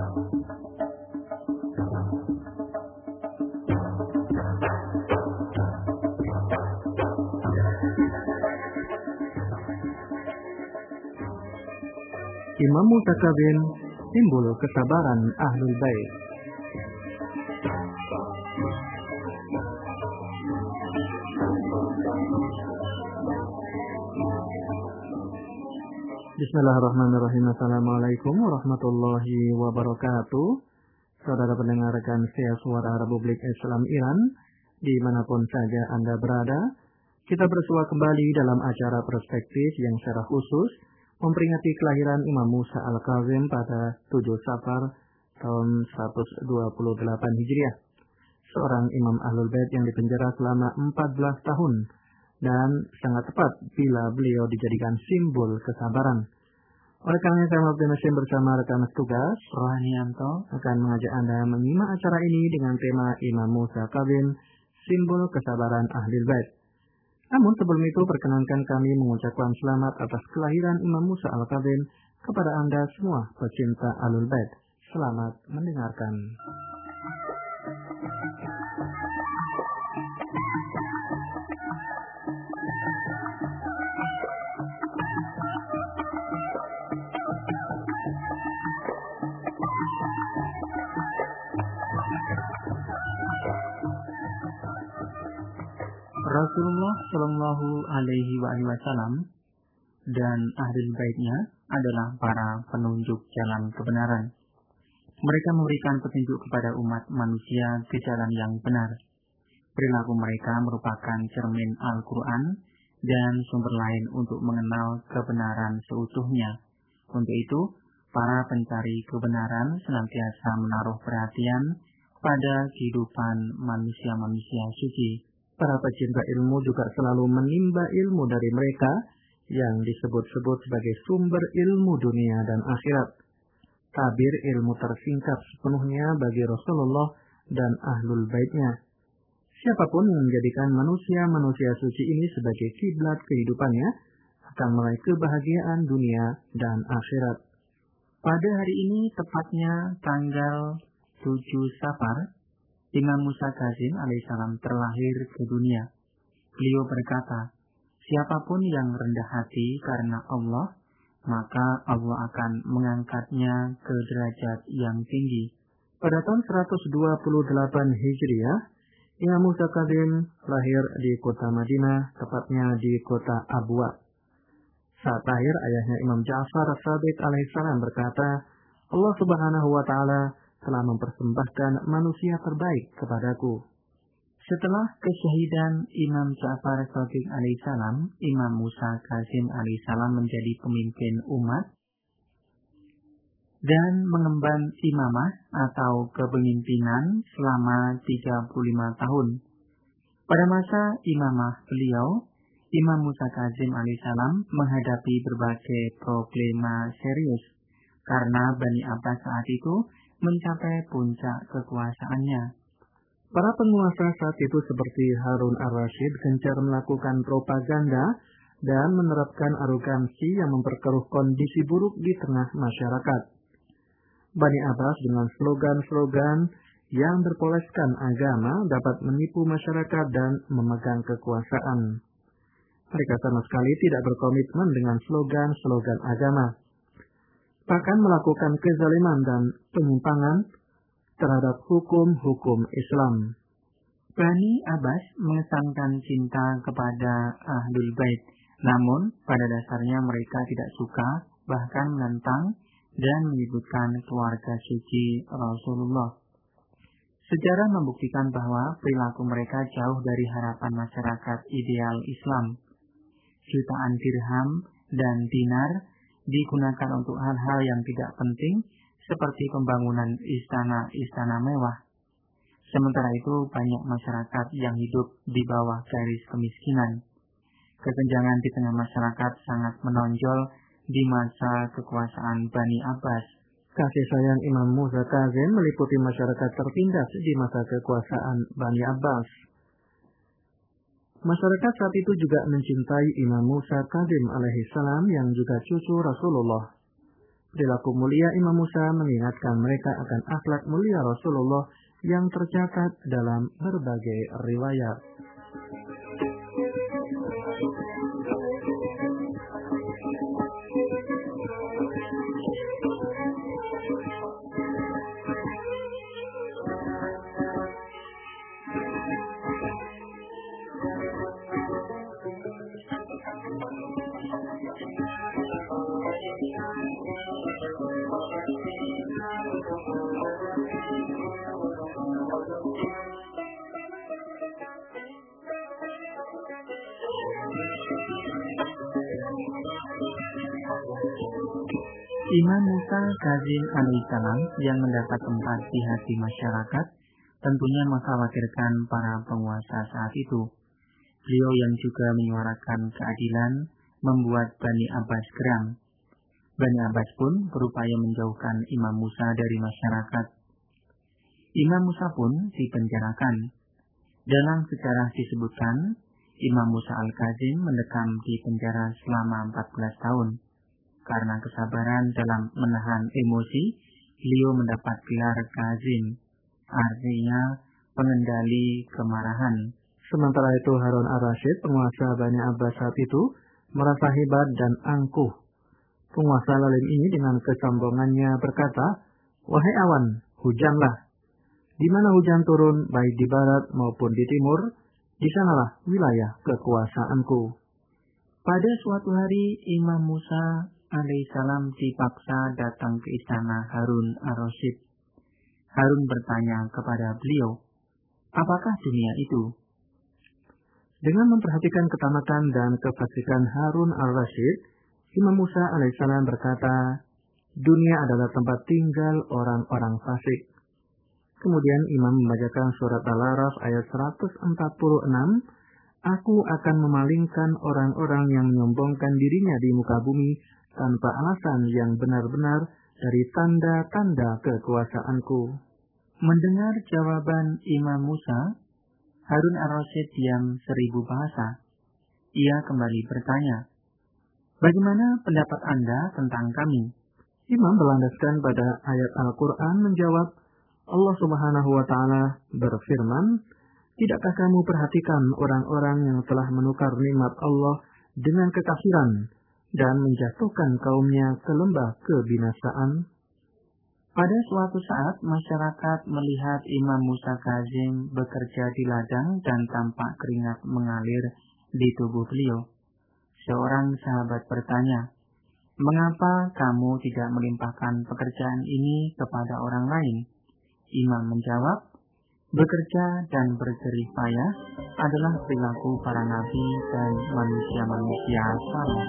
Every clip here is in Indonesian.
Imam Musa Kazim, simbol kesabaran Ahlul Bait. Bismillahirrahmanirrahim. Assalamualaikum warahmatullahi wabarakatuh. Saudara pendengar Kansia Suara Republik Islam Iran, dimanapun saja Anda berada, kita bersua kembali dalam acara perspektif yang secara khusus memperingati kelahiran Imam Musa Al-Kazim pada 7 Safar tahun 128 Hijriah. Seorang Imam Ahlul Bait yang dipenjara selama 14 tahun dan sangat tepat bila beliau dijadikan simbol kesabaran. Oleh karena saya Abdul Nasim bersama rekan tugas Rahanianto akan mengajak Anda menyimak acara ini dengan tema Imam Musa Kazim, simbol kesabaran Ahlul Bait. Namun sebelum itu perkenankan kami mengucapkan selamat atas kelahiran Imam Musa Al-Kazim kepada Anda semua pecinta Ahlul Bait. Selamat mendengarkan. Rasulullah Shallallahu Alaihi Wasallam dan Ahlul Baitnya adalah para penunjuk jalan kebenaran. Mereka memberikan petunjuk kepada umat manusia ke jalan yang benar. Perilaku mereka merupakan cermin Al-Quran dan sumber lain untuk mengenal kebenaran seutuhnya. Untuk itu, para pencari kebenaran senantiasa menaruh perhatian pada kehidupan manusia-manusia suci. Para pecinta ilmu juga selalu menimba ilmu dari mereka yang disebut-sebut sebagai sumber ilmu dunia dan akhirat. Tabir ilmu tersingkap sepenuhnya bagi Rasulullah dan Ahlul Baitnya. Siapapun yang menjadikan manusia-manusia suci ini sebagai kiblat kehidupannya akan meraih kebahagiaan dunia dan akhirat. Pada hari ini tepatnya tanggal 7 Safar, Imam Musa Kazim alaihissalam terlahir ke dunia. Beliau berkata, siapapun yang rendah hati karena Allah, maka Allah akan mengangkatnya ke derajat yang tinggi. Pada tahun 128 Hijriah, Imam Musa Kazim lahir di kota Madinah, tepatnya di kota Abwa. Saat lahir, ayahnya Imam Ja'far As-Sadiq alaihissalam berkata, Allah Subhanahu wa Ta'ala telah mempersembahkan manusia terbaik kepadaku. Setelah kesyahidan Imam Ja'far As-Sadiq alaihissalam, Imam Musa Kazim alaihissalam menjadi pemimpin umat dan mengemban imamah atau kepemimpinan selama 35 tahun. Pada masa imamah beliau, Imam Musa Kazim alaihissalam menghadapi berbagai problema serius karena Bani Abbas saat itu mencapai puncak kekuasaannya. Para penguasa saat itu seperti Harun ar-Rasyid gencar melakukan propaganda dan menerapkan arogansi yang memperkeruh kondisi buruk di tengah masyarakat. Bani Abbas dengan slogan-slogan yang berpoleskan agama dapat menipu masyarakat dan memegang kekuasaan. Mereka sama sekali tidak berkomitmen dengan slogan-slogan agama. Bahkan melakukan kezaliman dan penyimpangan terhadap hukum-hukum Islam. Bani Abbas mengesankan cinta kepada Ahlul Bait, namun pada dasarnya mereka tidak suka, bahkan menentang dan menyebutkan keluarga suci Rasulullah. Sejarah membuktikan bahwa perilaku mereka jauh dari harapan masyarakat ideal Islam. Jutaan dirham dan dinar digunakan untuk hal-hal yang tidak penting seperti pembangunan istana-istana mewah. Sementara itu banyak masyarakat yang hidup di bawah garis kemiskinan. Kesenjangan di tengah masyarakat sangat menonjol di masa kekuasaan Bani Abbas. Kasih sayang Imam Musa Kazim meliputi masyarakat tertindas di masa kekuasaan Bani Abbas. Masyarakat saat itu juga mencintai Imam Musa Kazim alaihissalam yang juga cucu Rasulullah. Perilaku mulia Imam Musa mengingatkan mereka akan akhlak mulia Rasulullah yang tercatat dalam berbagai riwayat. Imam Musa Kazim alaihissalam yang mendapat tempat di hati masyarakat tentunya mengkhawatirkan para penguasa saat itu. Beliau yang juga menyuarakan keadilan membuat Bani Abbas geram. Bani Abbas pun berupaya menjauhkan Imam Musa dari masyarakat. Imam Musa pun dipenjarakan. Dalam sejarah disebutkan, Imam Musa Al-Kazim mendekam di penjara selama 14 tahun. Karena kesabaran dalam menahan emosi, beliau mendapat gelar Kazim, artinya pengendali kemarahan. Sementara itu Harun ar-Rasyid, penguasa Bani Abbas saat itu, merasa hebat dan angkuh. Penguasa zalim ini dengan kesombongannya berkata, "Wahai awan, hujanlah. Di mana hujan turun, baik di barat maupun di timur, di sanalah wilayah kekuasaanku." Pada suatu hari, Imam Musa alaihissalam dipaksa datang ke istana Harun ar-Rasyid. Harun bertanya kepada beliau, "Apakah dunia itu?" Dengan memperhatikan ketamatan dan kefasikan Harun ar-Rasyid, Imam Musa alaihissalam berkata, "Dunia adalah tempat tinggal orang-orang fasik." Kemudian Imam membacakan surat Al-Araf ayat 146, "Aku akan memalingkan orang-orang yang menyombongkan dirinya di muka bumi tanpa alasan yang benar-benar dari tanda-tanda kekuasaanku." Mendengar jawaban Imam Musa, Harun ar-Rasyid diam 1000 bahasa. Ia kembali bertanya, "Bagaimana pendapat Anda tentang kami?" Imam berlandaskan pada ayat Al-Quran menjawab, Allah Subhanahu wa Ta'ala berfirman, "Tidakkah kamu perhatikan orang-orang yang telah menukar nikmat Allah dengan kekafiran dan menjatuhkan kaumnya ke lembah kebinasaan?" Pada suatu saat, masyarakat melihat Imam Musa Kazim bekerja di ladang dan tampak keringat mengalir di tubuh beliau. Seorang sahabat bertanya, "Mengapa kamu tidak melimpahkan pekerjaan ini kepada orang lain?" Imam menjawab, "Bekerja dan berjerih payah adalah perilaku para nabi dan manusia-manusia saleh."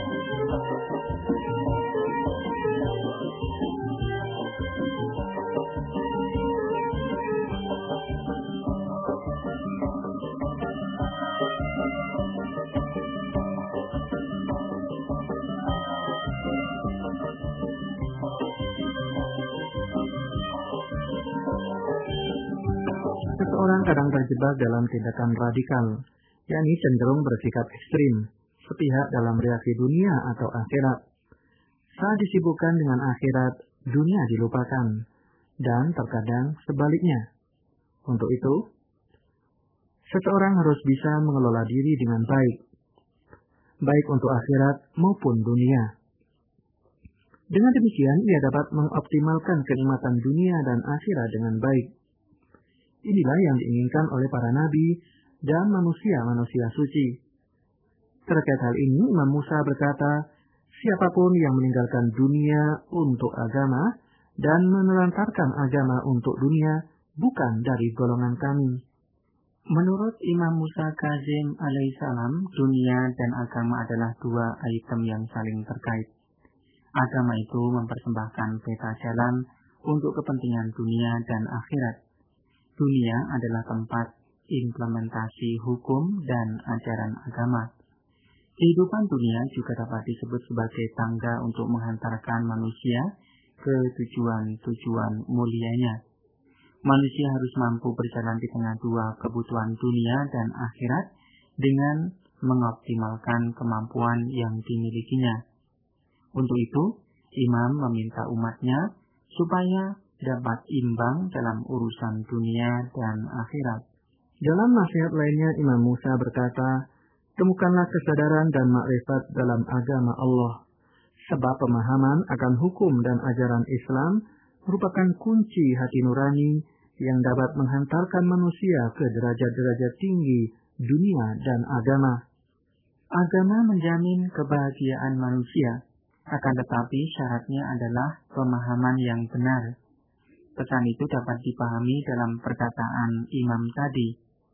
Seseorang kadang terjebak dalam tindakan radikal, yakni cenderung bersikap ekstrim, sepihak dalam reaksi dunia atau akhirat. Saat disibukkan dengan akhirat, dunia dilupakan, dan terkadang sebaliknya. Untuk itu, seseorang harus bisa mengelola diri dengan baik untuk akhirat maupun dunia. Dengan demikian, ia dapat mengoptimalkan kenikmatan dunia dan akhirat dengan baik. Inilah yang diinginkan oleh para nabi dan manusia-manusia suci. Terkait hal ini, Imam Musa berkata, "Siapapun yang meninggalkan dunia untuk agama dan menelantarkan agama untuk dunia, bukan dari golongan kami." Menurut Imam Musa Kazim alaihissalam, dunia dan agama adalah dua item yang saling terkait. Agama itu mempersembahkan peta jalan untuk kepentingan dunia dan akhirat. Dunia adalah tempat implementasi hukum dan ajaran agama. Kehidupan dunia juga dapat disebut sebagai tangga untuk menghantarkan manusia ke tujuan-tujuan mulianya. Manusia harus mampu berjalan di tengah dua kebutuhan dunia dan akhirat dengan mengoptimalkan kemampuan yang dimilikinya. Untuk itu, Imam meminta umatnya supaya dapat imbang dalam urusan dunia dan akhirat. Dalam nasihat lainnya, Imam Musa berkata, temukanlah kesadaran dan makrifat dalam agama Allah, sebab pemahaman akan hukum dan ajaran Islam merupakan kunci hati nurani yang dapat menghantarkan manusia ke derajat-derajat tinggi dunia dan agama. Agama menjamin kebahagiaan manusia, akan tetapi syaratnya adalah pemahaman yang benar. Pesan itu dapat dipahami dalam perkataan Imam tadi.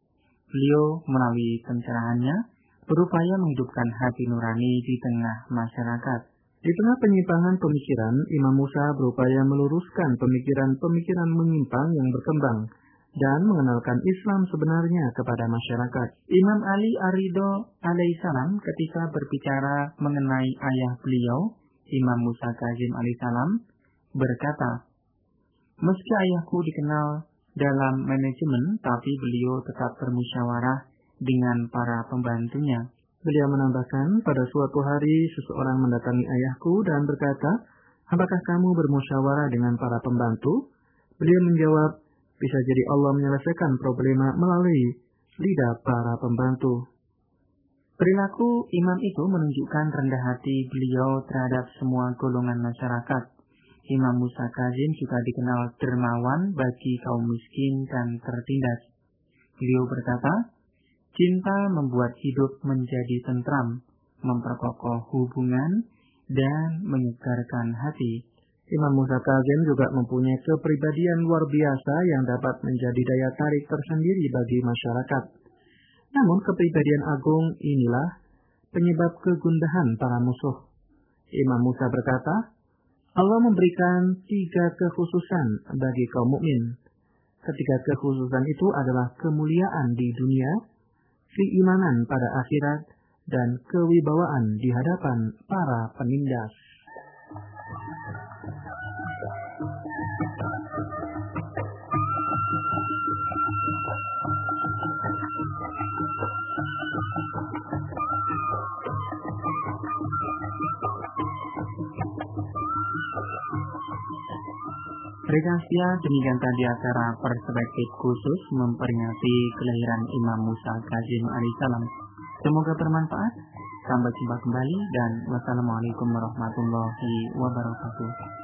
Beliau melalui pencerahannya berupaya menghidupkan hati nurani di tengah masyarakat. Di tengah penyimpangan pemikiran, Imam Musa berupaya meluruskan pemikiran-pemikiran menyimpang yang berkembang dan mengenalkan Islam sebenarnya kepada masyarakat. Imam Ali Ar-Ridho alaihissalam ketika berbicara mengenai ayah beliau, Imam Musa Kazim alaihissalam, berkata, meski ayahku dikenal dalam manajemen, tapi beliau tetap bermusyawarah dengan para pembantunya. Beliau menambahkan, pada suatu hari seseorang mendatangi ayahku dan berkata, apakah kamu bermusyawarah dengan para pembantu? Beliau menjawab, bisa jadi Allah menyelesaikan problema melalui lidah para pembantu. Perilaku imam itu menunjukkan rendah hati beliau terhadap semua golongan masyarakat. Imam Musa Kazim juga dikenal dermawan bagi kaum miskin dan tertindas. Beliau berkata, cinta membuat hidup menjadi tentram, memperkokoh hubungan, dan menyegarkan hati. Imam Musa Kazim juga mempunyai kepribadian luar biasa yang dapat menjadi daya tarik tersendiri bagi masyarakat. Namun kepribadian agung inilah penyebab kegundahan para musuh. Imam Musa berkata, Allah memberikan 3 kekhususan bagi kaum mukmin. Ketiga kekhususan itu adalah kemuliaan di dunia, keimanan pada akhirat, dan kewibawaan di hadapan para penindas. Rekansia, demikian tadi acara perspektif khusus memperingati kelahiran Imam Musa Kazim alaihissalam. Semoga bermanfaat. Sampai jumpa kembali dan wassalamualaikum warahmatullahi wabarakatuh.